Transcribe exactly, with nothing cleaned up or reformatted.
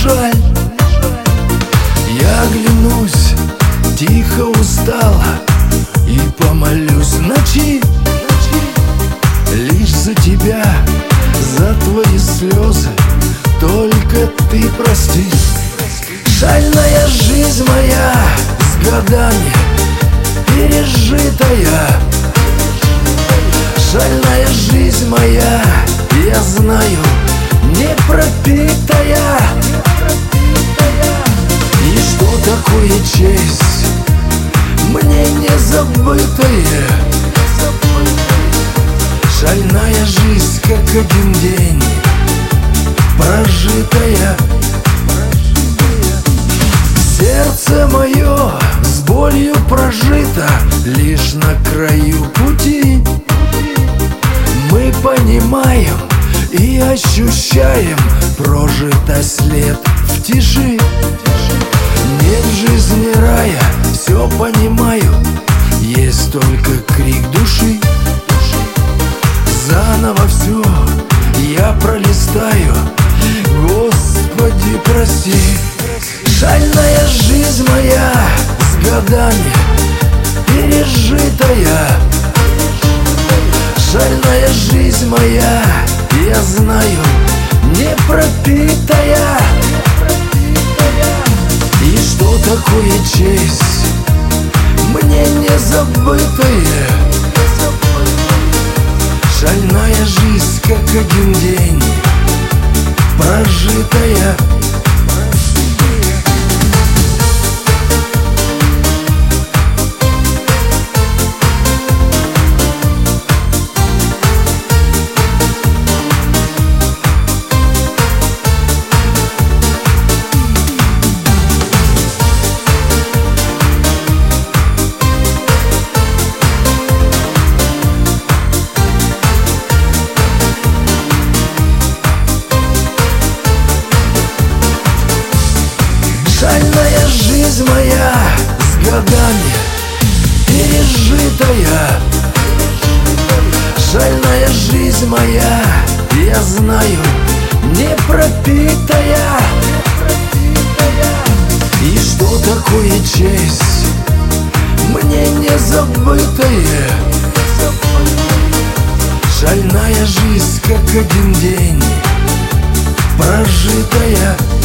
жаль. Я оглянусь, тихо устала, и помолюсь в ночи лишь за тебя, за твои слезы, только ты прости. Шальная жизнь моя, с годами пережитая. Шальная жизнь моя, я знаю, не пропитая. И что такое честь, мне не забытая. Шальная жизнь, как один день прожитая. Сердце мое с болью прожито, лишь на краю пути. Мы понимаем и ощущаем прожитый след в тиши. Нет в жизни рая, все понимаю, есть только крик души. Заново все я пролистаю, Господи, прости. Шальная жизнь моя, с годами пережитая. Шальная жизнь моя, я знаю, не пропитая. И что такое честь, мне не забытая. Шальная жизнь, как один день прожитая. Шальная жизнь моя, с годами пережитая. Шальная жизнь моя, я знаю, не пропитая. И что такое честь, мне не забытая. Шальная жизнь, как один день прожитая.